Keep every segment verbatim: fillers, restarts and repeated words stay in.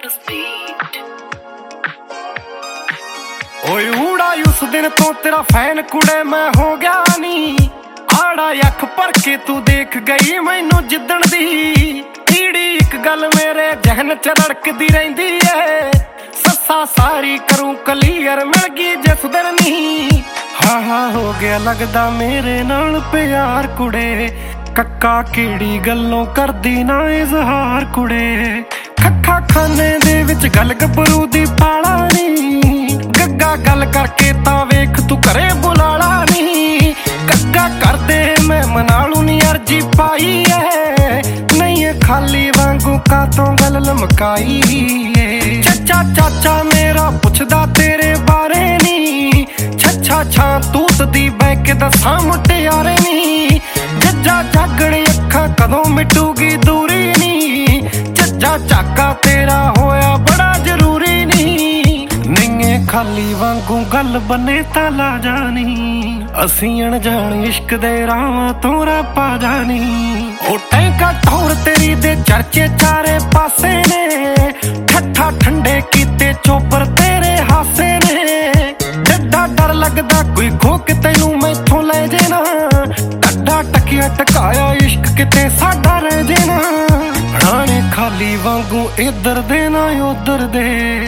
ਓਏ ਊੜਾ ਉਸ ਦਿਨ ਤੋਂ ਤੇਰਾ ਫੈਨ ਕੁੜੇ ਮੈਂ ਹੋ ਗਿਆ ਨੀ। ਆੜਾ ਅੱਖ ਭਰ ਕੇ ਤੂੰ ਦੇਖ ਗਈ ਮੈਨੂੰ ਜਿੱਦਣ ਦੀ। ਕੀੜੀ ਇੱਕ ਗੱਲ ਮੇਰੇ ਜਹਨ ਚ ਰੜਕਦੀ ਰਹਿੰਦੀ ਏ, ਸੱਸਾ ਸਾਰੀ ਕਰੂੰ ਕਲੀਅਰ ਮਿਲ ਗਈ ਜਿਸ ਦਿਨ ਨੀ। ਹਾਂ ਹਾਂ ਹੋ ਗਿਆ ਲੱਗਦਾ ਮੇਰੇ ਨਾਲ ਪਿਆਰ ਕੁੜੇ, ਕੱਕਾ ਕਿਹੜੀ ਗੱਲੋਂ ਕਰਦੀ ਨਾ ਇਜ਼ਹਾਰ ਕੁੜੇ। ਖੱਖਾ ਖਾਨੇ ਦੇ ਵਿੱਚ ਗੱਲ ਗੱਭਰੂ ਦੀ ਪਾਲਾ ਨੀ, ਗੱਗਾ ਗੱਲ ਕਰਕੇ ਤਾਂ ਵੇਖ ਤੂੰ ਘਰੇ ਬੁਲਾਲਾ ਨੀ। ਗੱਗਾ ਕਰਦੇ ਮੈਂ ਮਨਾਲੂ ਨੀ ਅਰਜੀ ਪਾਈ ਐ, ਨਹੀਂ ਖਾਲੀ ਵਾਂਗੂ ਕਾਤੋਂ ਗੱਲ ਲਮਕਾਈ ਏ। ਚੱਚਾ ਚਾਚਾ ਮੇਰਾ ਪੁੱਛਦਾ ਤੇਰੇ ਬਾਰੇ ਨੀ, ਛੱਛਾ ਛਾਂ ਤੂਤ ਦੀ ਬੈਕ ਦੱਸਾਂ ਮੁਟਿਆਰੇ ਨੀ। ਜੱਜਾ ਜਾਗਣ ਅੱਖਾਂ ਕਦੋਂ ਮਿਟੂਗੀ ਦੂਰੀ ਨੀ, ਜੱਜਾ ਝਾਕਾ ਤੇਰਾ ਹੋਇਆ ਬੜਾ ਜ਼ਰੂਰੀ ਨੀ। ਨਈਏ ਖਾਲੀ ਵਾਂਗੂ ਗੱਲ ਬਣੇ ਤਾਂ ਲਾ ਜਾਣੀ, ਅਸੀਂ ਅਣਜਾਣ ਇਸ਼ਕ ਦੇ ਰਾਵਾਂ ਤੋਂ ਰਾਪਾ ਜਾਣੀ। ਉਹ ਟੈਂਕਾ ਠੌਰ ਤੇਰੀ ਦੇ ਚਰਚੇ ਚਾਰੇ ਪਾਸੇ ਨੇ, ਠੱਠਾ ਠੰਡੇ ਕੀਤੇ ਚੋਪਰ ਤੇਰੇ ਹਾਸੇ ਨੇ। ਡੱਡਾ ਡਰ ਲੱਗਦਾ ਕੋਈ ਖੋ ਕੇ ਤੈਨੂੰ ਮੈਥੋਂ ਲੈ ਜੇ ਨਾ, ਡੱਡਾ ਟਕਿਆ ਟਕਾਇਆ ਇਸ਼ਕ ਕਿਤੇ ਸਾਡਾ ਰਹਿ ਜੇ ਨਾ। ਰਾਣੇ ਖਾਲੀ ਵਾਂਗੂ ਇੱਧਰ ਦੇ ਨਾ ਉੱਧਰ ਦੇ,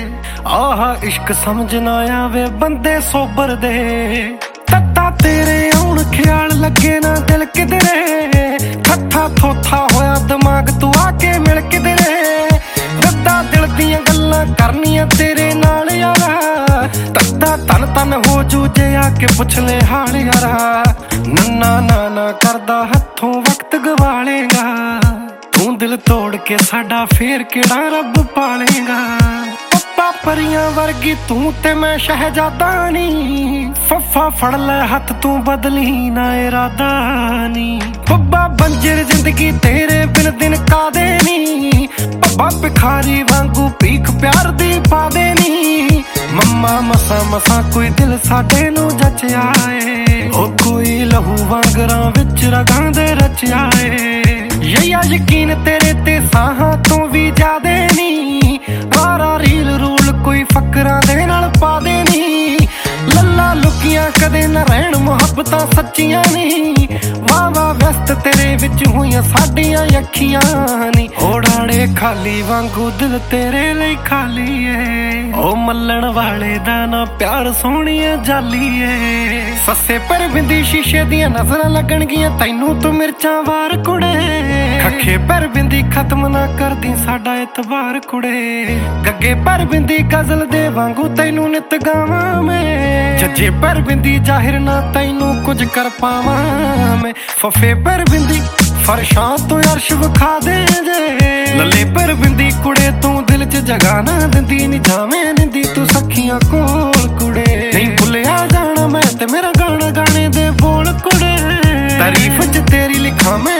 ਆਹ ਇਸ਼ਕ ਸਮਝ ਨਾ ਆਵੇ ਬੰਦੇ ਸੋਬਰ ਦੇ। ਤੱਤਾ ਤੇਰੇ ਆਉਣ ਖਿਆਲ ਲੱਗੇ ਨਾ ਦਿਲ ਕਿਧਰੇ, ਠੱਠਾ ਥੋਥਾ ਹੋਇਆ ਦਿਮਾਗ ਤੂੰ ਆ ਕੇ ਮਿਲ ਕਿਧਰੇ। ਦੱਦਾ ਦਿਲ ਦੀਆਂ ਗੱਲਾਂ ਕਰਨੀਆਂ ਤੇਰੇ ਨਾਲ ਯਾਰਾ, ਤੱਦਾ ਤਨ ਤਨ ਹੋ ਜੂ ਜੇ ਆ ਕੇ ਪੁੱਛ ਲੈ ਹਾਲ ਯਾਰਾ। ਨੰਨਾ ਨਾਨਾ ਕਰਦਾ ਹੱਥੋਂ ਵਕਤ ਗਵਾਲੇਗਾ, ਤੂੰ ਦਿਲ ਤੋੜ ਕੇ ਸਾਡਾ ਫੇਰ ਕਿਹੜਾ ਰੱਬ ਪਾਲੇਗਾ। ਪੱਪਾ ਪਰੀਆਂ ਵਰਗੀ ਤੂੰ ਤੇ ਮੈਂ ਸ਼ਹਿਜ਼ਾਦਾ ਨੀ, ਫੱਫਾ ਫੜ ਲੈ ਹੱਥ ਤੂੰ ਬਦਲੀ ਨਾ ਇਰਾਦਾ ਨੀ। ਬੱਬਾ ਬੰਜਰ ਜ਼ਿੰਦਗੀ ਤੇਰੇ ਬਿਨ ਦਿਨ ਕਾਦੇ ਨੀ, ਬੱਬਾ ਭਿਖਾਰੀ ਵਾਂਗੂ ਭੀਖ ਪਿਆਰ ਦੀ ਪਾਦੇ ਨੀ। ਮੰਮਾ ਮਸਾ ਮਸਾ ਕੋਈ ਦਿਲ ਸਾਡੇ ਨੂੰ ਜਚਿਆ ਏ, ਉਹ ਕੋਈ ਲਹੂ ਵਾਂਗਰਾਂ ਵਿੱਚ ਰਗਾਂ ਦੇ ਰਚਿਆ ਏ। ਯਾ ਯਕੀਨ ਤੇਰੇ ਤੇ ਸਾਹਾਂ ਤੋਂ ਵੀ ਜ਼ਿਆਦੇ ਨੀ, ਵਾਰਾ ਰੀਲ ਰੂਲ ਕੋਈ ਫਕਰਾਂ ਦੇ ਨਾਲ ਪਾ ਦੇ ਨੀ। ਲੱਲਾ ਲੁਕੀਆਂ ਕਦੇ ਨਾ ਰਹਿਣ ਮੁਹੱਬਤਾਂ ਸੱਚੀਆਂ ਨੀ, ਵਾਹ ਵਾਹ ਵਿਅਸਤ ਤੇਰੇ ਵਿੱਚ ਹੋਈਆਂ ਸਾਡੀਆਂ ਅੱਖੀਆਂ ਨੀ। ਓੜਾੜੇ ਖਾਲੀ ਵਾਂਗੂ ਦਿਲ ਤੇਰੇ ਲਈ ਖਾਲੀ ਏ, ਉਹ ਮੱਲਣ ਵਾਲੇ ਦਾ ਨਾ ਪਿਆਰ ਸੋਹਣੀਏ ਜਾਲੀ ਏ। ਸੱਸੇ ਪਰ ਬਿੰਦੀ ਸ਼ੀਸ਼ੇ ਦੀਆਂ ਨਜ਼ਰਾਂ ਲੱਗਣਗੀਆਂ ਤੈਨੂੰ ਤੂੰ ਮਿਰਚਾਂ ਵਾਰ ਕੁੜੇ। ਖੱਖੇ ਪਰ ਬਿੰਦੀ ਖਤਮ ਨਾ ਕਰਦੀ ਸਾਡਾ ਇਤਬਾਰ ਕੁੜੇ, ਗੱਗੇ ਪਰ ਬਿੰਦੀ ਗਜ਼ਲ ਦੇ ਵਾਂਗੂ ਤੈਨੂੰ ਨਿਤ ਗਾਵਾਂ ਮੈਂ। ਜੱਜੇ ਪਰ ਬਿੰਦੀ ਜ਼ਾਹਿਰ ਨਾ ਤੈਨੂੰ ਕੁਝ ਕਰ ਪਾਵਾਂ ਮੈਂ। ਫਫੇ ਪਰ ਬਿੰਦੀ ਫਰਸ਼ਾਂ ਤੋਂ ਅਰਸ਼ ਵਿਖਾ ਦੇ ਜੇ, ਲੱਲੇ ਪਰ ਬਿੰਦੀ ਕੁੜੇ ਤੂੰ ਦਿਲ ਚ ਜਗਾ ਨਾ ਦਿੰਦੀ ਨੀ ਜਾਵੇਂ ਦਿੰਦੀ ਤੂੰ ਸਖੀਆਂ ਕੋਲ ਕੁੜੇ। ਨਹੀਂ ਭੁੱਲਿਆ ਜਾਣਾ ਮੈਂ ਤੇ ਮੇਰਾ ਗਾਣਾ ਗਾਣੇ ਦੇ ਬੋਲ ਕੁੜੇ, ਤਾਰੀਫ ਚ ਤੇਰੀ ਲਿਖਾਂ ਮੈਂ